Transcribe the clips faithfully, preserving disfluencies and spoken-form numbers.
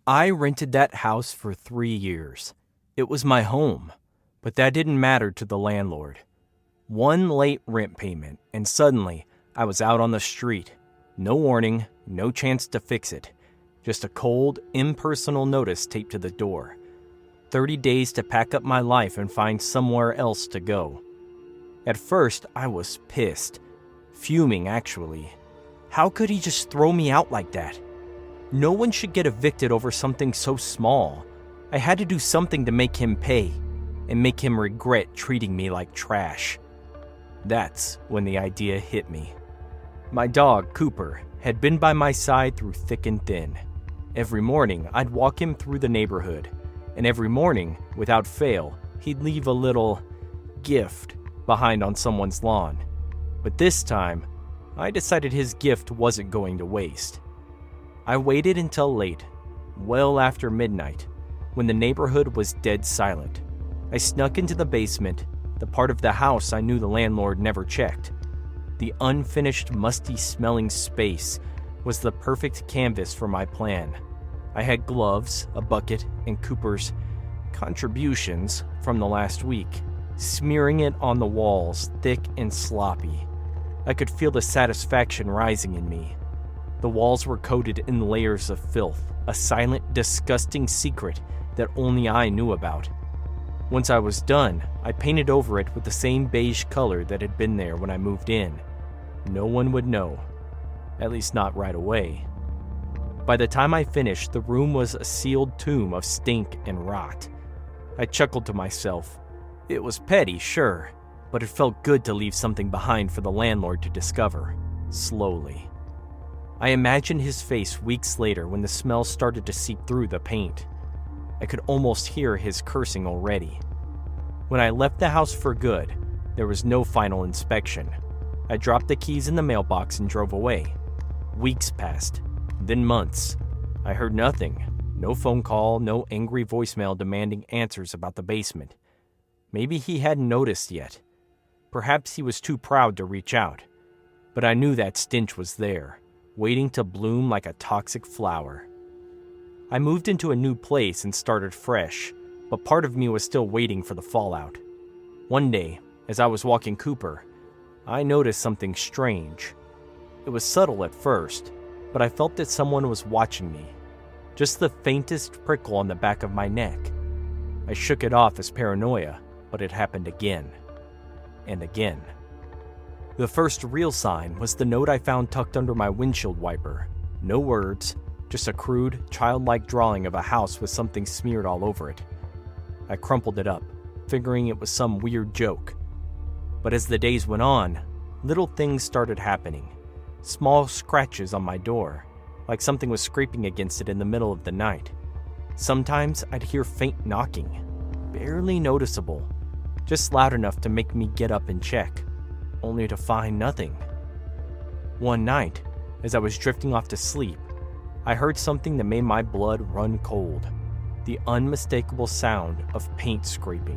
I rented that house for three years. It was my home, but that didn't matter to the landlord. One late rent payment, and suddenly I was out on the street. No warning, no chance to fix it. Just a cold, impersonal notice taped to the door. Thirty days to pack up my life and find somewhere else to go. At first, I was pissed. Fuming, actually. How could he just throw me out like that? No one should get evicted over something so small. I had to do something to make him pay, and make him regret treating me like trash. That's when the idea hit me. My dog, Cooper, had been by my side through thick and thin. Every morning, I'd walk him through the neighborhood, and every morning, without fail, he'd leave a little gift behind on someone's lawn. But this time, I decided his gift wasn't going to waste. I waited until late, well after midnight, when the neighborhood was dead silent. I snuck into the basement, the part of the house I knew the landlord never checked. The unfinished, musty-smelling space was the perfect canvas for my plan. I had gloves, a bucket, and Cooper's contributions from the last week, smearing it on the walls, thick and sloppy. I could feel the satisfaction rising in me. The walls were coated in layers of filth, a silent, disgusting secret that only I knew about. Once I was done, I painted over it with the same beige color that had been there when I moved in. No one would know, at least not right away. By the time I finished, the room was a sealed tomb of stink and rot. I chuckled to myself. It was petty, sure, but it felt good to leave something behind for the landlord to discover, slowly. I imagined his face weeks later when the smell started to seep through the paint. I could almost hear his cursing already. When I left the house for good, there was no final inspection. I dropped the keys in the mailbox and drove away. Weeks passed, then months. I heard nothing. No phone call, no angry voicemail demanding answers about the basement. Maybe he hadn't noticed yet. Perhaps he was too proud to reach out. But I knew that stench was there, waiting to bloom like a toxic flower. I moved into a new place and started fresh, but part of me was still waiting for the fallout. One day, as I was walking Cooper, I noticed something strange. It was subtle at first, but I felt that someone was watching me. Just the faintest prickle on the back of my neck. I shook it off as paranoia, but it happened again. And again. The first real sign was the note I found tucked under my windshield wiper. No words, just a crude, childlike drawing of a house with something smeared all over it. I crumpled it up, figuring it was some weird joke. But as the days went on, little things started happening. Small scratches on my door, like something was scraping against it in the middle of the night. Sometimes I'd hear faint knocking, barely noticeable, just loud enough to make me get up and check, only to find nothing. One night, as I was drifting off to sleep, I heard something that made my blood run cold. The unmistakable sound of paint scraping.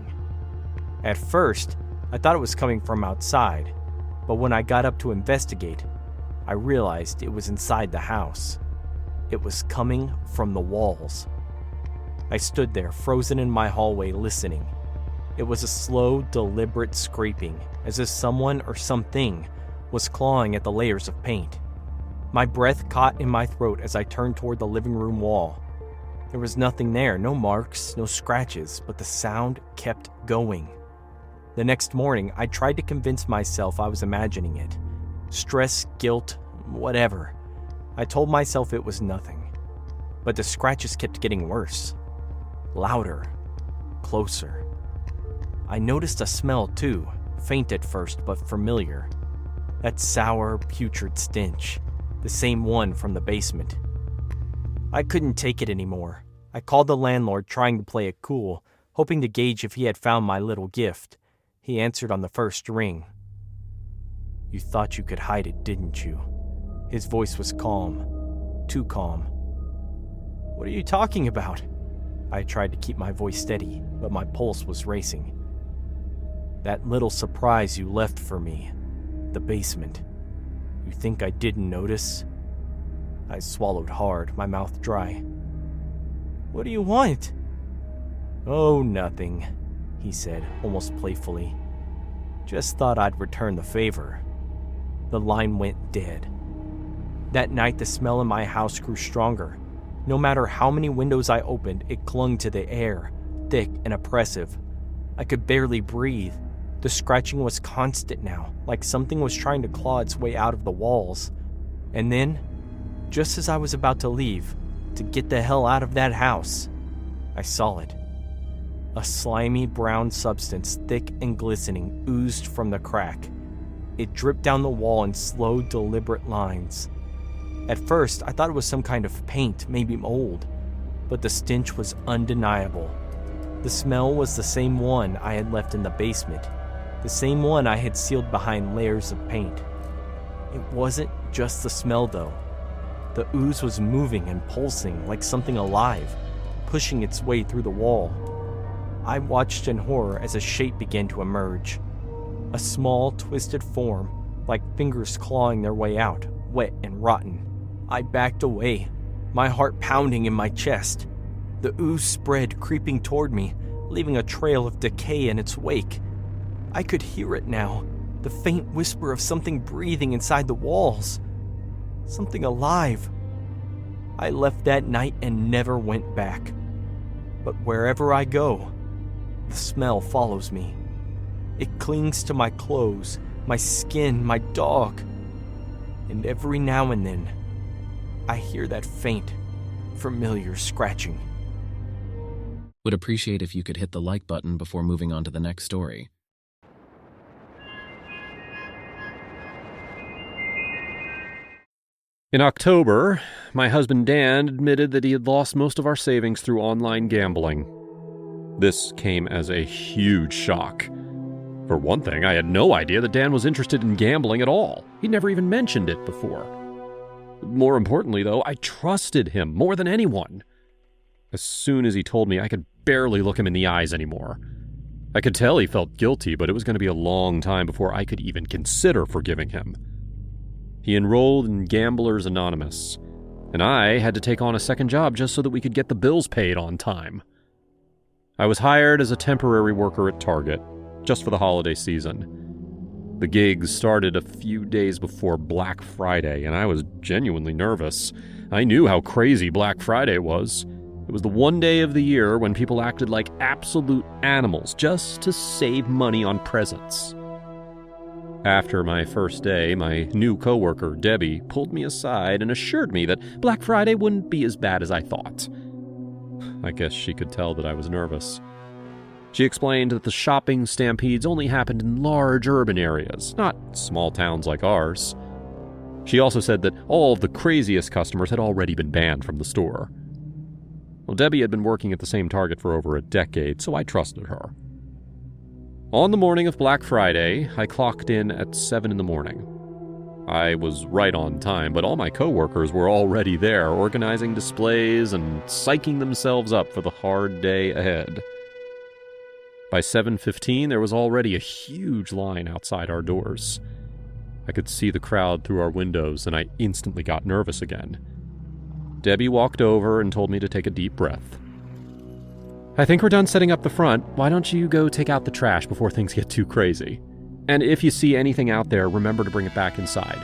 At first, I thought it was coming from outside, but when I got up to investigate, I realized it was inside the house. It was coming from the walls. I stood there, frozen in my hallway, listening. It was a slow, deliberate scraping, as if someone or something was clawing at the layers of paint. My breath caught in my throat as I turned toward the living room wall. There was nothing there, no marks, no scratches, but the sound kept going. The next morning, I tried to convince myself I was imagining it. Stress, guilt, whatever. I told myself it was nothing. But the scratches kept getting worse. Louder. Closer. I noticed a smell too, faint at first but familiar. That sour, putrid stench. The same one from the basement. I couldn't take it anymore. I called the landlord, trying to play it cool, hoping to gauge if he had found my little gift. He answered on the first ring. "You thought you could hide it, didn't you?" His voice was calm. Too calm. "What are you talking about?" I tried to keep my voice steady, but my pulse was racing. "That little surprise you left for me. The basement. You think I didn't notice?" I swallowed hard, my mouth dry. What do you want?" "Oh, nothing," he said, almost playfully. "Just thought I'd return the favor." The line went dead. That night, the smell in my house grew stronger. No matter how many windows I opened, it clung to the air, thick and oppressive. I could barely breathe. The scratching was constant now, like something was trying to claw its way out of the walls. And then, just as I was about to leave, to get the hell out of that house, I saw it. A slimy brown substance, thick and glistening, oozed from the crack. It dripped down the wall in slow, deliberate lines. At first, I thought it was some kind of paint, maybe mold, but the stench was undeniable. The smell was the same one I had left in the basement, the same one I had sealed behind layers of paint. It wasn't just the smell, though. The ooze was moving and pulsing like something alive, pushing its way through the wall. I watched in horror as a shape began to emerge. A small, twisted form, like fingers clawing their way out, wet and rotten. I backed away, my heart pounding in my chest. The ooze spread, creeping toward me, leaving a trail of decay in its wake. I could hear it now, the faint whisper of something breathing inside the walls. Something alive. I left that night and never went back. But wherever I go, the smell follows me. It clings to my clothes, my skin, my dog. And every now and then, I hear that faint, familiar scratching. Would appreciate if you could hit the like button before moving on to the next story. In October, my husband Dan admitted that he had lost most of our savings through online gambling. This came as a huge shock. For one thing, I had no idea that Dan was interested in gambling at all. He'd never even mentioned it before. More importantly, though, I trusted him more than anyone. As soon as he told me, I could barely look him in the eyes anymore. I could tell he felt guilty, but it was going to be a long time before I could even consider forgiving him. He enrolled in Gamblers Anonymous, and I had to take on a second job just so that we could get the bills paid on time. I was hired as a temporary worker at Target, just for the holiday season. The gigs started a few days before Black Friday, and I was genuinely nervous. I knew how crazy Black Friday was. It was the one day of the year when people acted like absolute animals just to save money on presents. After my first day, my new coworker, Debbie, pulled me aside and assured me that Black Friday wouldn't be as bad as I thought. I guess she could tell that I was nervous. She explained that the shopping stampedes only happened in large urban areas, not small towns like ours. She also said that all of the craziest customers had already been banned from the store. Well, Debbie had been working at the same Target for over a decade, so I trusted her. On the morning of Black Friday, I clocked in at seven in the morning. I was right on time, but all my coworkers were already there, organizing displays and psyching themselves up for the hard day ahead. By seven fifteen, there was already a huge line outside our doors. I could see the crowd through our windows, and I instantly got nervous again. Debbie walked over and told me to take a deep breath. "I think we're done setting up the front. Why don't you go take out the trash before things get too crazy? And if you see anything out there, remember to bring it back inside."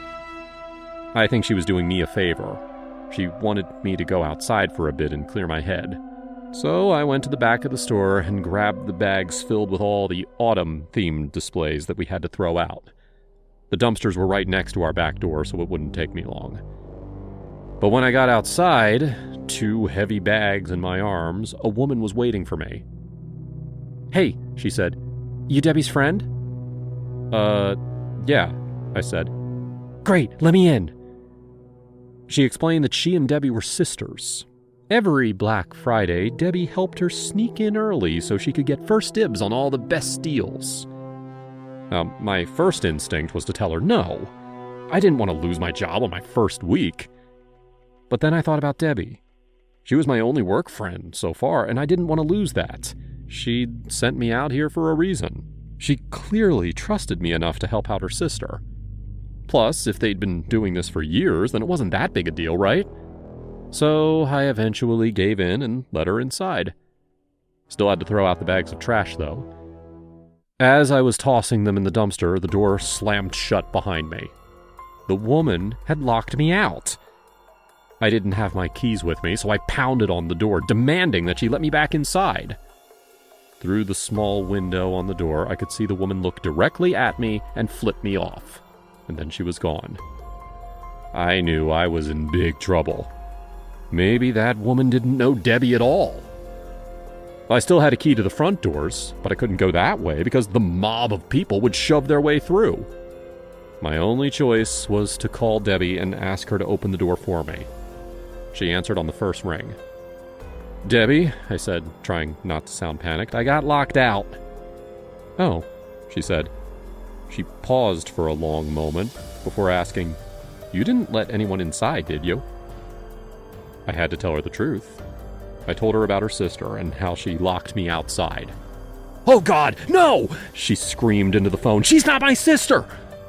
I think she was doing me a favor. She wanted me to go outside for a bit and clear my head. So I went to the back of the store and grabbed the bags filled with all the autumn-themed displays that we had to throw out. The dumpsters were right next to our back door, so it wouldn't take me long. But when I got outside, two heavy bags in my arms, a woman was waiting for me. "Hey," she said, "you Debbie's friend?" Uh, yeah, I said. "Great, let me in." She explained that she and Debbie were sisters. Every Black Friday, Debbie helped her sneak in early so she could get first dibs on all the best deals. Now, my first instinct was to tell her no. I didn't want to lose my job on my first week. But then I thought about Debbie. She was my only work friend so far, and I didn't want to lose that. She'd sent me out here for a reason. She clearly trusted me enough to help out her sister. Plus, if they'd been doing this for years, then it wasn't that big a deal, right? So I eventually gave in and let her inside. Still had to throw out the bags of trash, though. As I was tossing them in the dumpster, the door slammed shut behind me. The woman had locked me out. I didn't have my keys with me, so I pounded on the door, demanding that she let me back inside. Through the small window on the door, I could see the woman look directly at me and flip me off, and then she was gone. I knew I was in big trouble. Maybe that woman didn't know Debbie at all. I still had a key to the front doors, but I couldn't go that way because the mob of people would shove their way through. My only choice was to call Debbie and ask her to open the door for me. She answered on the first ring. "Debbie," I said, trying not to sound panicked, "I got locked out." "Oh," she said. She paused for a long moment before asking, "You didn't let anyone inside, did you?" I had to tell her the truth. I told her about her sister and how she locked me outside. "Oh God, no!" she screamed into the phone. "She's not my sister!"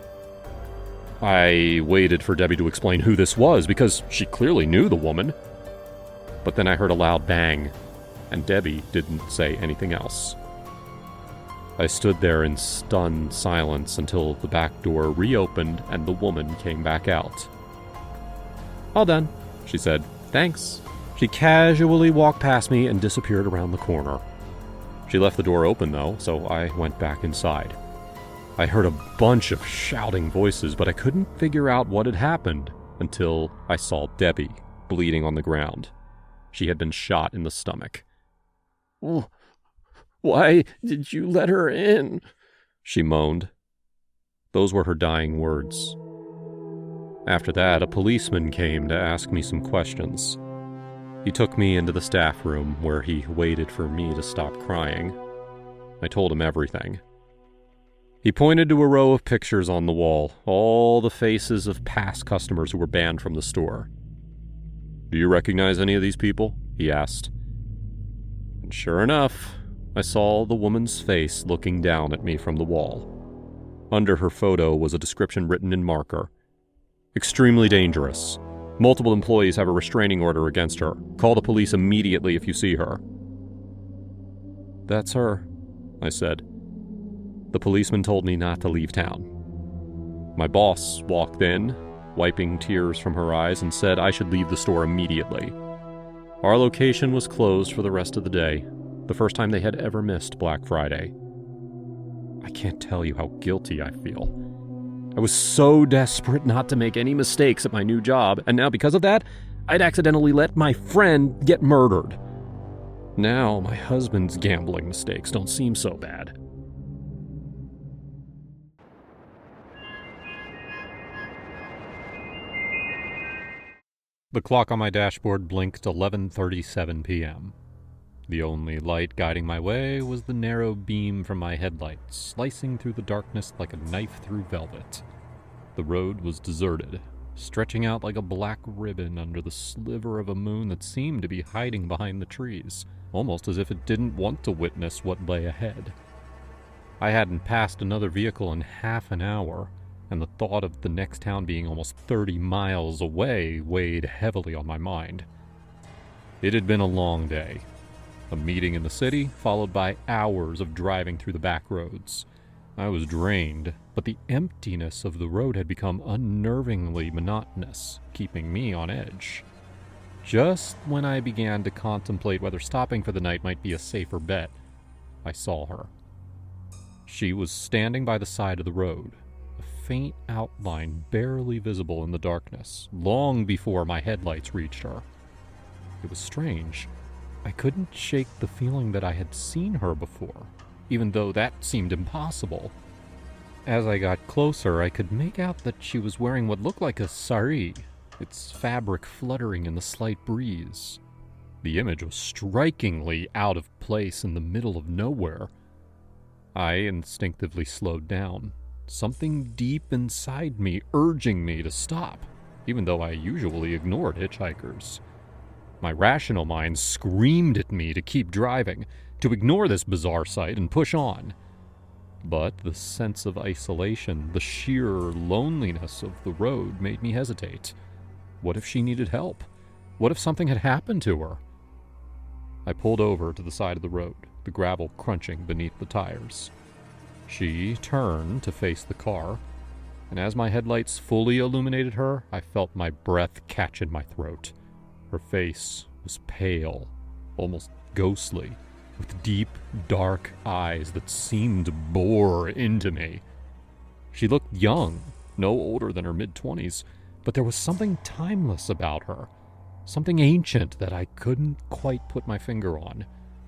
I waited for Debbie to explain who this was because she clearly knew the woman. But then I heard a loud bang, and Debbie didn't say anything else. I stood there in stunned silence until the back door reopened and the woman came back out. "All done," she said. "Thanks." She casually walked past me and disappeared around the corner. She left the door open, though, so I went back inside. I heard a bunch of shouting voices, but I couldn't figure out what had happened until I saw Debbie bleeding on the ground. She had been shot in the stomach. "Oh, why did you let her in?" she moaned. Those were her dying words. After that, a policeman came to ask me some questions. He took me into the staff room where he waited for me to stop crying. I told him everything. He pointed to a row of pictures on the wall, all the faces of past customers who were banned from the store. "Do you recognize any of these people?" he asked. And sure enough, I saw the woman's face looking down at me from the wall. Under her photo was a description written in marker. "Extremely dangerous. Multiple employees have a restraining order against her. Call the police immediately if you see her." "That's her," I said. The policeman told me not to leave town. My boss walked in, wiping tears from her eyes, and said I should leave the store immediately. Our location was closed for the rest of the day, the first time they had ever missed Black Friday. I can't tell you how guilty I feel. I was so desperate not to make any mistakes at my new job, and now because of that, I'd accidentally let my friend get murdered. Now my husband's gambling mistakes don't seem so bad. The clock on my dashboard blinked eleven thirty-seven p.m. The only light guiding my way was the narrow beam from my headlights, slicing through the darkness like a knife through velvet. The road was deserted, stretching out like a black ribbon under the sliver of a moon that seemed to be hiding behind the trees, almost as if it didn't want to witness what lay ahead. I hadn't passed another vehicle in half an hour, and the thought of the next town being almost thirty miles away weighed heavily on my mind. It had been a long day. A meeting in the city, followed by hours of driving through the back roads. I was drained, but the emptiness of the road had become unnervingly monotonous, keeping me on edge. Just when I began to contemplate whether stopping for the night might be a safer bet, I saw her. She was standing by the side of the road, a faint outline barely visible in the darkness, long before my headlights reached her. It was strange. I couldn't shake the feeling that I had seen her before, even though that seemed impossible. As I got closer, I could make out that she was wearing what looked like a sari, its fabric fluttering in the slight breeze. The image was strikingly out of place in the middle of nowhere. I instinctively slowed down, something deep inside me urging me to stop, even though I usually ignored hitchhikers. My rational mind screamed at me to keep driving, to ignore this bizarre sight and push on. But the sense of isolation, the sheer loneliness of the road made me hesitate. What if she needed help? What if something had happened to her? I pulled over to the side of the road, the gravel crunching beneath the tires. She turned to face the car, and as my headlights fully illuminated her, I felt my breath catch in my throat. Her face was pale, almost ghostly, with deep, dark eyes that seemed to bore into me. She looked young, no older than her mid-twenties, but there was something timeless about her, something ancient that I couldn't quite put my finger on.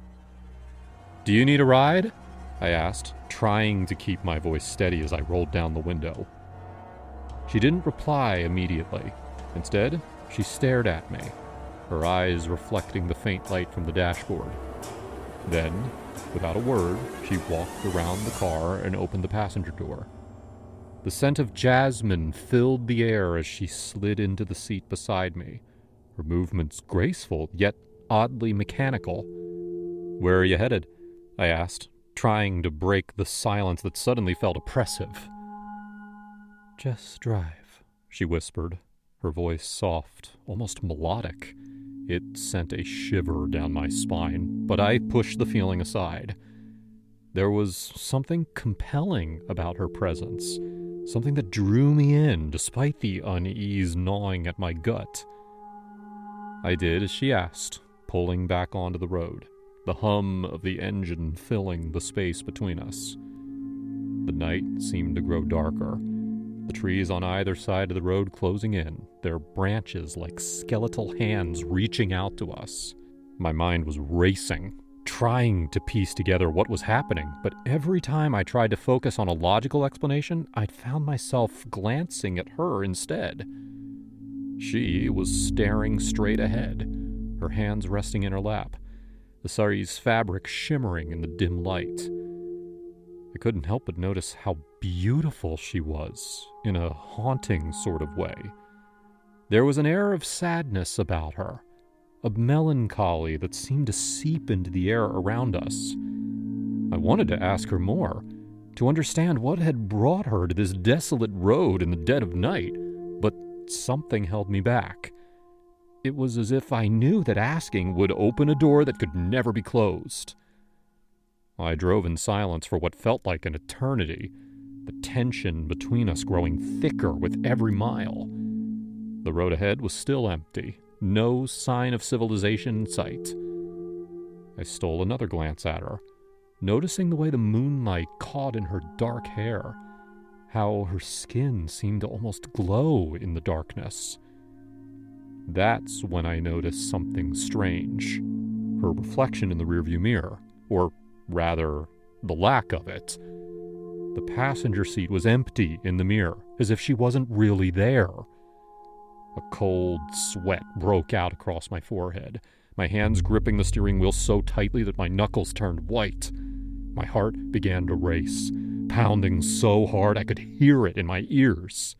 "Do you need a ride?" I asked, trying to keep my voice steady as I rolled down the window. She didn't reply immediately. Instead, she stared at me, her eyes reflecting the faint light from the dashboard. Then, without a word, she walked around the car and opened the passenger door. The scent of jasmine filled the air as she slid into the seat beside me, her movements graceful, yet oddly mechanical. "Where are you headed?" I asked, trying to break the silence that suddenly felt oppressive. "Just drive," she whispered, her voice soft, almost melodic. It sent a shiver down my spine, but I pushed the feeling aside. There was something compelling about her presence, something that drew me in despite the unease gnawing at my gut. I did as she asked, pulling back onto the road, the hum of the engine filling the space between us. The night seemed to grow darker, the trees on either side of the road closing in, their branches like skeletal hands reaching out to us. My mind was racing, trying to piece together what was happening, but every time I tried to focus on a logical explanation, I'd found myself glancing at her instead. She was staring straight ahead, her hands resting in her lap, the sari's fabric shimmering in the dim light. I couldn't help but notice how beautiful she was, in a haunting sort of way. There was an air of sadness about her, a melancholy that seemed to seep into the air around us. I wanted to ask her more, to understand what had brought her to this desolate road in the dead of night, but something held me back. It was as if I knew that asking would open a door that could never be closed. I drove in silence for what felt like an eternity, the tension between us growing thicker with every mile. The road ahead was still empty, no sign of civilization in sight. I stole another glance at her, noticing the way the moonlight caught in her dark hair, how her skin seemed to almost glow in the darkness. That's when I noticed something strange. Her reflection in the rearview mirror, or rather, the lack of it. The passenger seat was empty in the mirror, as if she wasn't really there. A cold sweat broke out across my forehead, my hands gripping the steering wheel so tightly that my knuckles turned white. My heart began to race, pounding so hard I could hear it in my ears.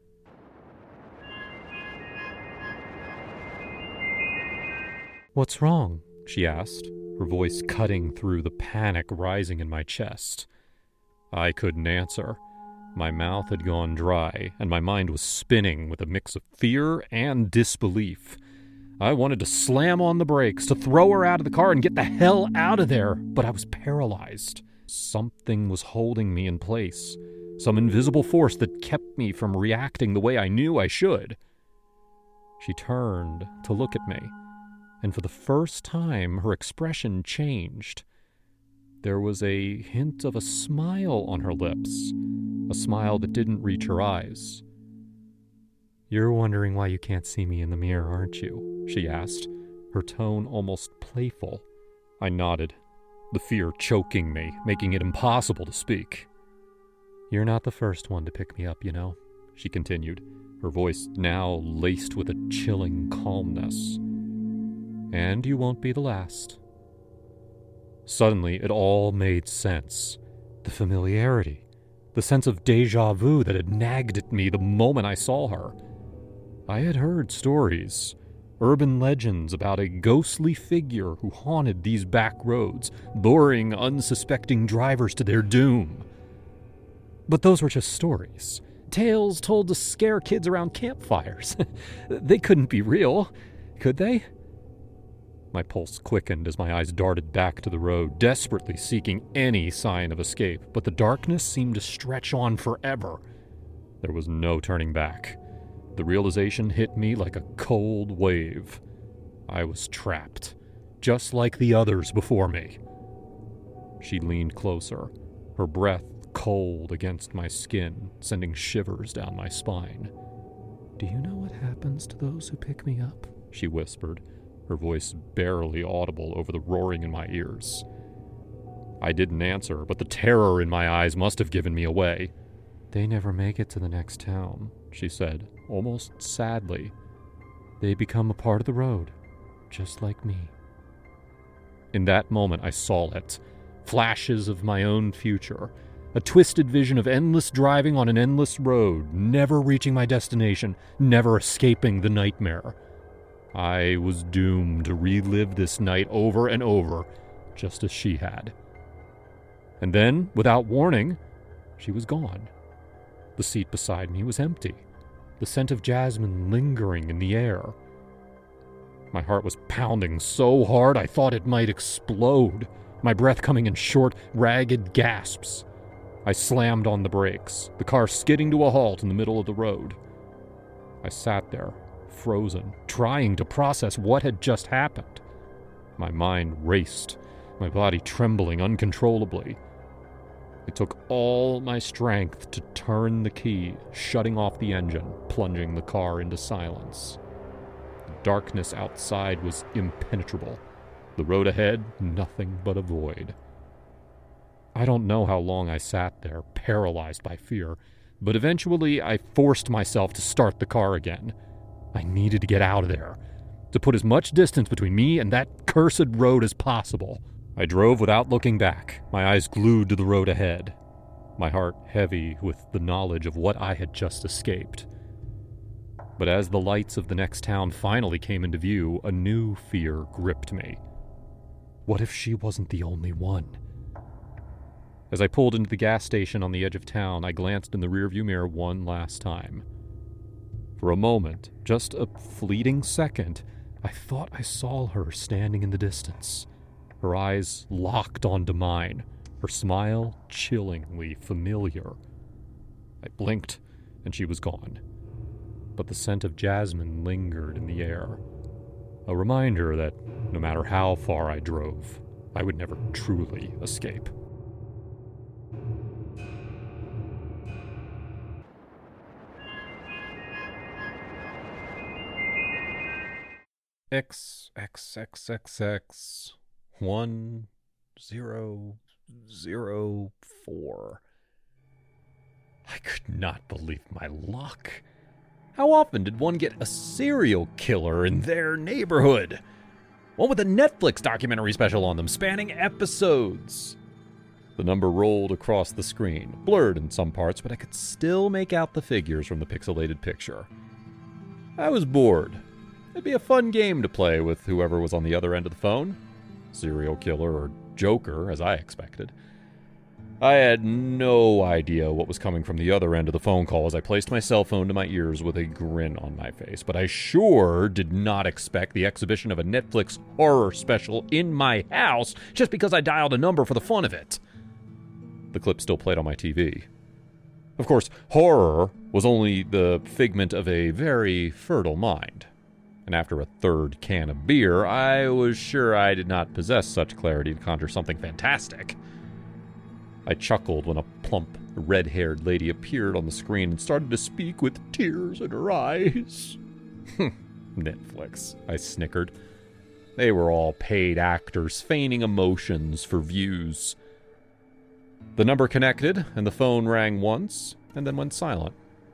"What's wrong?" she asked, her voice cutting through the panic rising in my chest. I couldn't answer. My mouth had gone dry, and my mind was spinning with a mix of fear and disbelief. I wanted to slam on the brakes, to throw her out of the car and get the hell out of there, but I was paralyzed. Something was holding me in place, some invisible force that kept me from reacting the way I knew I should. She turned to look at me, and for the first time her expression changed. There was a hint of a smile on her lips, a smile that didn't reach her eyes. "You're wondering why you can't see me in the mirror, aren't you?" she asked, her tone almost playful. I nodded, the fear choking me, making it impossible to speak. "You're not the first one to pick me up, you know," she continued, her voice now laced with a chilling calmness. "And you won't be the last." Suddenly, it all made sense. The familiarity, the sense of déjà vu that had nagged at me the moment I saw her. I had heard stories, urban legends about a ghostly figure who haunted these back roads, luring unsuspecting drivers to their doom. But those were just stories, tales told to scare kids around campfires. They couldn't be real. Could they? My pulse quickened as my eyes darted back to the road, desperately seeking any sign of escape, but the darkness seemed to stretch on forever. There was no turning back. The realization hit me like a cold wave. I was trapped, just like the others before me. She leaned closer, her breath cold against my skin, sending shivers down my spine. "Do you know what happens to those who pick me up?" she whispered, her voice barely audible over the roaring in my ears. I didn't answer, but the terror in my eyes must have given me away. "They never make it to the next town," she said, almost sadly. "They become a part of the road, just like me." In that moment, I saw it. Flashes of my own future. A twisted vision of endless driving on an endless road, never reaching my destination, never escaping the nightmare. I was doomed to relive this night over and over, just as she had. And then, without warning, she was gone. The seat beside me was empty, the scent of jasmine lingering in the air. My heart was pounding so hard I thought it might explode, my breath coming in short, ragged gasps. I slammed on the brakes, the car skidding to a halt in the middle of the road. I sat there, frozen, trying to process what had just happened. My mind raced, my body trembling uncontrollably. It took all my strength to turn the key, shutting off the engine, plunging the car into silence. The darkness outside was impenetrable. The road ahead, nothing but a void. I don't know how long I sat there, paralyzed by fear, but eventually I forced myself to start the car again. I needed to get out of there, to put as much distance between me and that cursed road as possible. I drove without looking back, my eyes glued to the road ahead, my heart heavy with the knowledge of what I had just escaped. But as the lights of the next town finally came into view, a new fear gripped me. What if she wasn't the only one? As I pulled into the gas station on the edge of town, I glanced in the rearview mirror one last time. For a moment, just a fleeting second, I thought I saw her standing in the distance, her eyes locked onto mine, her smile chillingly familiar. I blinked, and she was gone. But the scent of jasmine lingered in the air, a reminder that no matter how far I drove, I would never truly escape. X X X X X one zero zero four. I could not believe my luck. How often did one get a serial killer in their neighborhood? One with a Netflix documentary special on them, spanning episodes. The number rolled across the screen, blurred in some parts, but I could still make out the figures from the pixelated picture. I was bored. It'd be a fun game to play with whoever was on the other end of the phone. Serial killer or Joker, as I expected. I had no idea what was coming from the other end of the phone call as I placed my cell phone to my ears with a grin on my face, but I sure did not expect the exhibition of a Netflix horror special in my house just because I dialed a number for the fun of it. The clip still played on my T V. Of course, horror was only the figment of a very fertile mind. And after a third can of beer, I was sure I did not possess such clarity to conjure something fantastic. I chuckled when a plump, red-haired lady appeared on the screen and started to speak with tears in her eyes. Netflix, I snickered. They were all paid actors, feigning emotions for views. The number connected, and the phone rang once, and then went silent.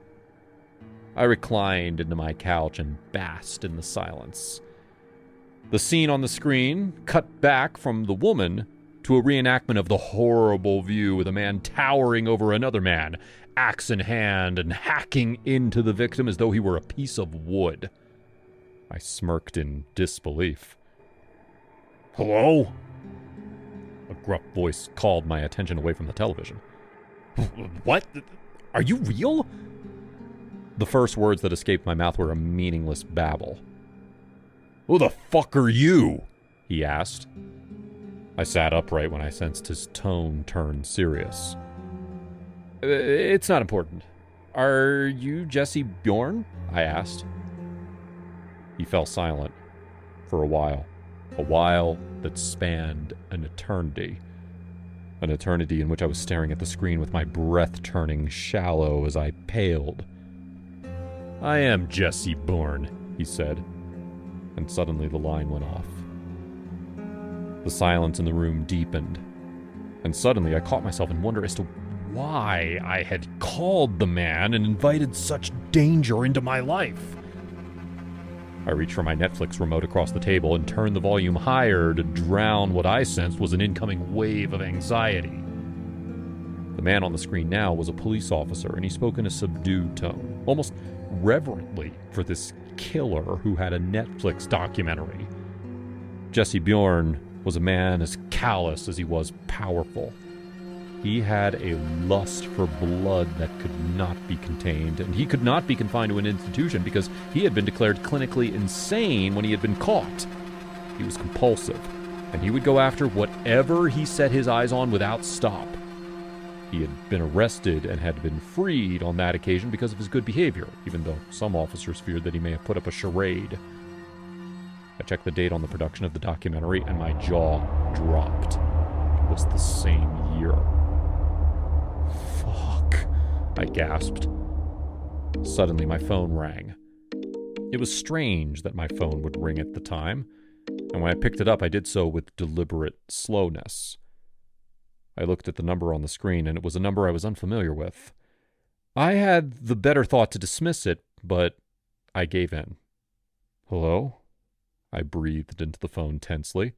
I reclined into my couch and basked in the silence. The scene on the screen cut back from the woman to a reenactment of the horrible view with a man towering over another man, axe in hand and hacking into the victim as though he were a piece of wood. I smirked in disbelief. "Hello?" A gruff voice called my attention away from the television. "What? Are you real?" The first words that escaped my mouth were a meaningless babble. "Who the fuck are you?" he asked. I sat upright when I sensed his tone turn serious. "It's not important. Are you Jesse Bjorn?" I asked. He fell silent for a while. A while that spanned an eternity. An eternity in which I was staring at the screen with my breath turning shallow as I paled. "I am Jesse Bjorn," he said, and suddenly the line went off. The silence in the room deepened, and suddenly I caught myself in wonder as to why I had called the man and invited such danger into my life. I reached for my Netflix remote across the table and turned the volume higher to drown what I sensed was an incoming wave of anxiety. The man on the screen now was a police officer, and he spoke in a subdued tone, almost reverently for this killer who had a Netflix documentary. Jesse Bjorn was a man as callous as he was powerful. He had a lust for blood that could not be contained, and he could not be confined to an institution because he had been declared clinically insane when he had been caught. He was compulsive, and he would go after whatever he set his eyes on without stop. He had been arrested and had been freed on that occasion because of his good behavior, even though some officers feared that he may have put up a charade. I checked the date on the production of the documentary, and my jaw dropped. It was the same year. Fuck, I gasped. Suddenly, my phone rang. It was strange that my phone would ring at the time, and when I picked it up, I did so with deliberate slowness. I looked at the number on the screen, and it was a number I was unfamiliar with. I had the better thought to dismiss it, but I gave in. "Hello?" I breathed into the phone tensely.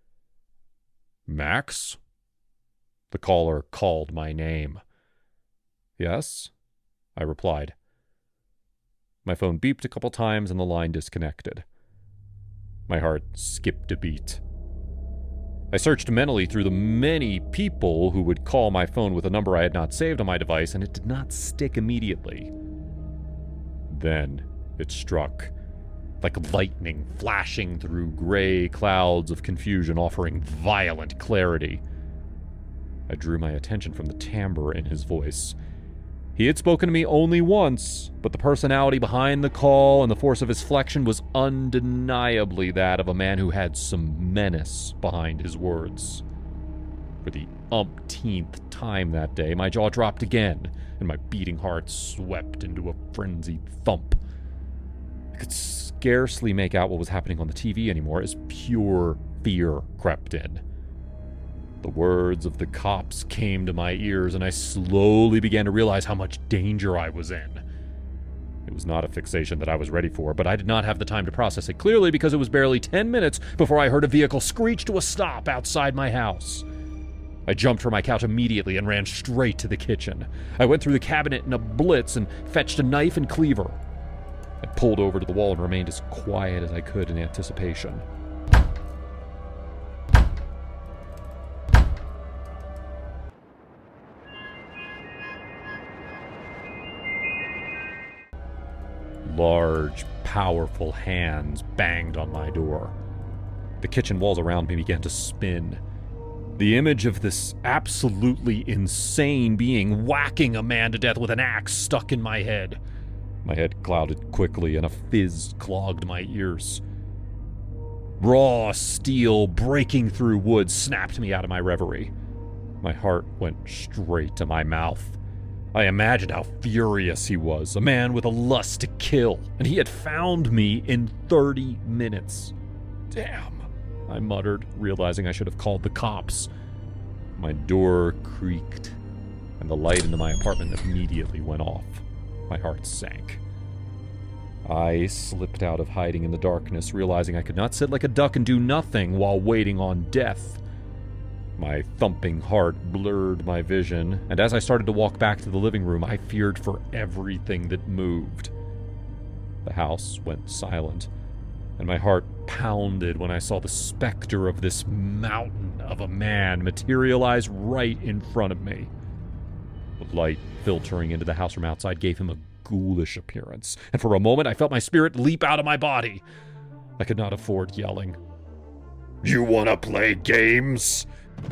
"Max?" The caller called my name. "Yes?" I replied. My phone beeped a couple times and the line disconnected. My heart skipped a beat. I searched mentally through the many people who would call my phone with a number I had not saved on my device, and it did not stick immediately. Then it struck, like lightning flashing through gray clouds of confusion, offering violent clarity. I drew my attention from the timbre in his voice. He had spoken to me only once, but the personality behind the call and the force of his flexion was undeniably that of a man who had some menace behind his words. For the umpteenth time that day, my jaw dropped again, and my beating heart swept into a frenzied thump. I could scarcely make out what was happening on the T V anymore as pure fear crept in. The words of the cops came to my ears, and I slowly began to realize how much danger I was in. It was not a fixation that I was ready for, but I did not have the time to process it clearly because it was barely ten minutes before I heard a vehicle screech to a stop outside my house. I jumped from my couch immediately and ran straight to the kitchen. I went through the cabinet in a blitz and fetched a knife and cleaver. I pulled over to the wall and remained as quiet as I could in anticipation. Large, powerful hands banged on my door. The kitchen walls around me began to spin. The image of this absolutely insane being whacking a man to death with an axe stuck in my head. My head clouded quickly, and a fizz clogged my ears. Raw steel breaking through wood snapped me out of my reverie. My heart went straight to my mouth. I imagined how furious he was, a man with a lust to kill, and he had found me in thirty minutes. Damn, I muttered, realizing I should have called the cops. My door creaked, and the light into my apartment immediately went off. My heart sank. I slipped out of hiding in the darkness, realizing I could not sit like a duck and do nothing while waiting on death. My thumping heart blurred my vision, and as I started to walk back to the living room, I feared for everything that moved. The house went silent, and my heart pounded when I saw the specter of this mountain of a man materialize right in front of me. The light filtering into the house from outside gave him a ghoulish appearance, and for a moment I felt my spirit leap out of my body. I could not afford yelling. "You want to play games?"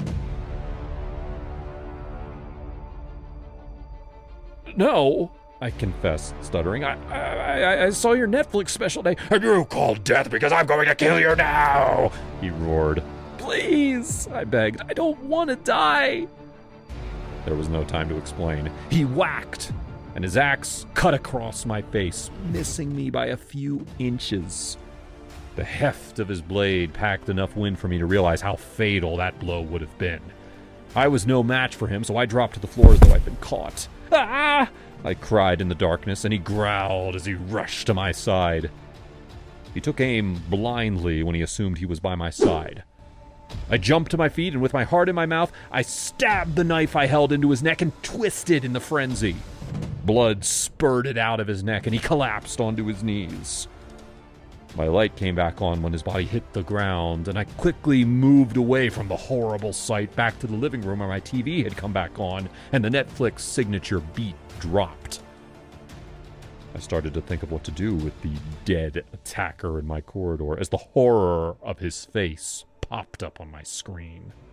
"No," I confessed, stuttering. I, I, I saw your Netflix special today. "And you called death because I'm going to kill you now!" he roared. "Please," I begged. "I don't want to die." There was no time to explain. He whacked, and his axe cut across my face, missing me by a few inches. The heft of his blade packed enough wind for me to realize how fatal that blow would have been. I was no match for him, so I dropped to the floor as though I'd been caught. "Ah!" I cried in the darkness, and he growled as he rushed to my side. He took aim blindly when he assumed he was by my side. I jumped to my feet, and with my heart in my mouth, I stabbed the knife I held into his neck and twisted in the frenzy. Blood spurted out of his neck, and he collapsed onto his knees. My light came back on when his body hit the ground, and I quickly moved away from the horrible sight back to the living room where my T V had come back on, and the Netflix signature beat dropped. I started to think of what to do with the dead attacker in my corridor as the horror of his face popped up on my screen.